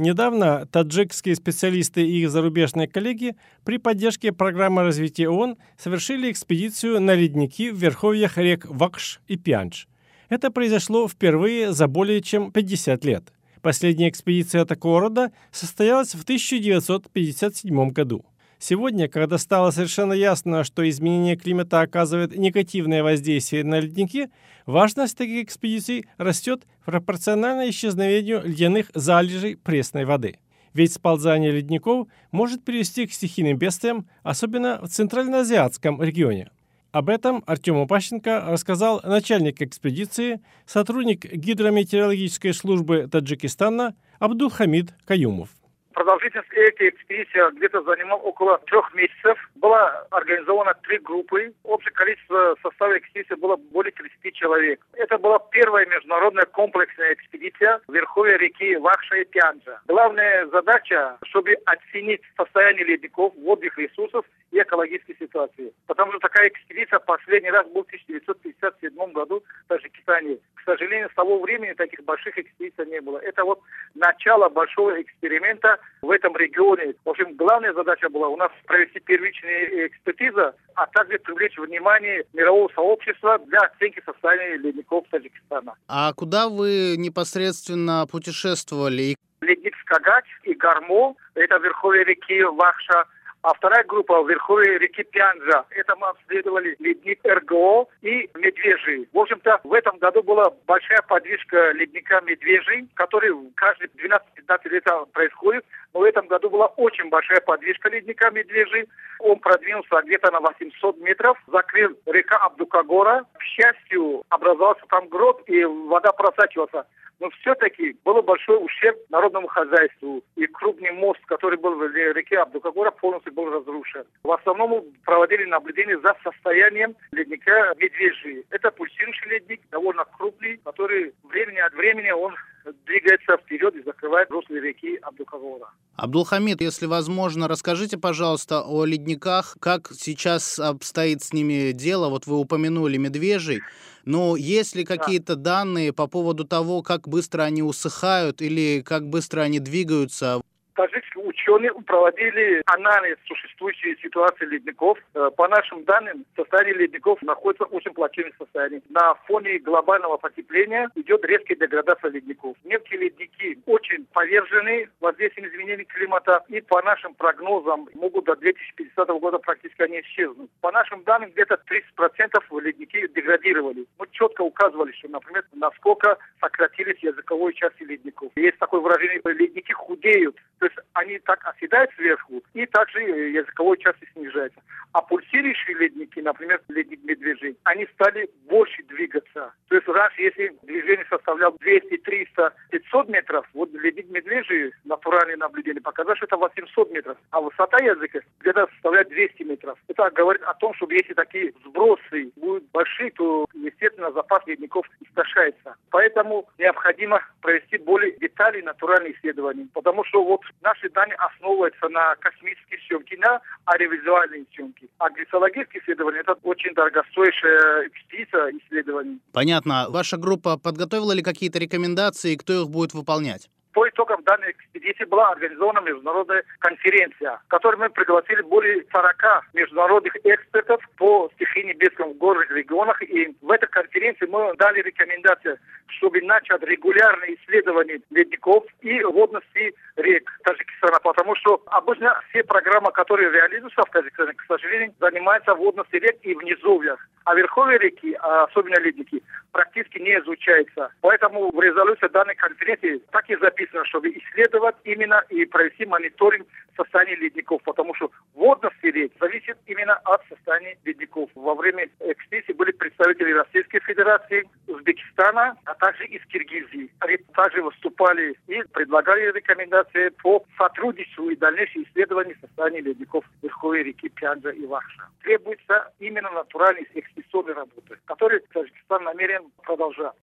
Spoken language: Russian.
Недавно таджикские специалисты и их зарубежные коллеги при поддержке программы развития ООН совершили экспедицию на ледники в верховьях рек Вакш и Пяндж. Это произошло впервые за более чем 50 лет. Последняя экспедиция такого рода состоялась в 1957 году. Сегодня, когда стало совершенно ясно, что изменение климата оказывает негативное воздействие на ледники, важность таких экспедиций растет пропорционально исчезновению ледяных залежей пресной воды. Ведь сползание ледников может привести к стихийным бедствиям, особенно в Центральноазиатском регионе. Об этом Артему Пащенко рассказал начальник экспедиции, сотрудник гидрометеорологической службы Таджикистана Абдулхамид Каюмов. Продолжительность этой экспедиции где-то занимала около 3 месяцев. Было организовано 3 группы. Общее количество состава экспедиции было более 30 человек. Это была первая международная комплексная экспедиция в верховье реки Вакша и Пянджа. Главная задача, чтобы оценить состояние ледников, водных ресурсов и экологической ситуации. Потому что такая экспедиция последний раз была в 1957 году в Таджикистане. К сожалению, с того времени таких больших экспедиций не было. Это вот начало большого эксперимента в этом регионе. В общем, главная задача была у нас провести первичные экспертизы, а также привлечь внимание мирового сообщества для оценки состояния ледников Таджикистана. А куда вы непосредственно путешествовали? Ледник Скагач и Гармо, это верховье реки Вакша. А вторая группа в верховье реки Пянджа. Это мы обследовали ледник РГО и Медвежий. В общем-то, в этом году была большая подвижка ледника Медвежий, который каждые 12-15 лет происходит. Но в этом году была очень большая подвижка ледника Медвежий. Он продвинулся где-то на 800 метров, закрыл река Абдукагора. К счастью, образовался там грот, и вода просачивалась. Но все-таки был большой ущерб народному хозяйству. И крупный мост, который был в реке Абдукагора, полностью был разрушен. В основном проводили наблюдение за состоянием ледника Медвежий. Это пульсирующий ледник, довольно крупный, который времени от времени он двигается вперед и закрывает русло реки Абдукагора. Абдулхамид, если возможно, расскажите, пожалуйста, о ледниках, как сейчас обстоит с ними дело. Вот вы упомянули Медвежий, но есть ли какие-то данные по поводу того, как быстро они усыхают или как быстро они двигаются? Таджикские ученые проводили анализ существующей ситуации ледников. По нашим данным, состояние ледников находится в очень плачевном состоянии. На фоне глобального потепления идет резкая деградация ледников. Некоторые ледники очень повержены воздействием изменений климата, и по нашим прогнозам могут до 2050 года практически они исчезнут. По нашим данным, где-то 30% ледники деградировали. Мы четко указывали, что, например, насколько сократились языковые части ледников. Есть такое выражение: ледники худеют. То есть они так оседают сверху, и также языковой части снижается. А пульсирующие ледники, например, ледник Медвежий, они стали больше двигаться. То есть раньше, если движение составляло 200, 300, 500 метров, вот ледник Медвежий, натуральное наблюдение, показало, что это 800 метров. А высота языка где-то составляет 200 метров. Это говорит о том, что если такие сбросы будут большие, то, естественно, запас ледников истощается. Поэтому необходимо провести более детальные натуральные исследования. Потому что вот наши данные основываются на космических съемках, на аэровизуальные съемки. А глицологические исследования — это очень дорогостоящая экспедиция исследований. Понятно. Ваша группа подготовила ли какие-то рекомендации, кто их будет выполнять? По итогам данной экспедиции была организована международная конференция, в которой мы пригласили более 40 международных экспертов по стихийным бедствиям в горных регионах. И в этой конференции мы дали рекомендации, чтобы начать регулярные исследования ледников и водности рек Таджикистана, потому что обычно все программы, которые реализуются в Таджикистане, к сожалению, занимаются водностью рек и в низовьях. А верховья реки, особенно ледники, практически не изучаются. Поэтому в резолюции данной конференции так и записано, чтобы исследовать именно и провести мониторинг состояния ледников, потому что водность рек зависит именно от состояния ледников. Во время экспедиции были представители Российской Федерации, Узбекистана, а также из Киргизии. Они также выступали и предлагали рекомендации по сотрудничеству и дальнейшему исследованию состояния ледников верховья реки Пянджа и Вакша. Требуется именно натуральные экспедиционные работы, которые Таджикистан намерен продолжать.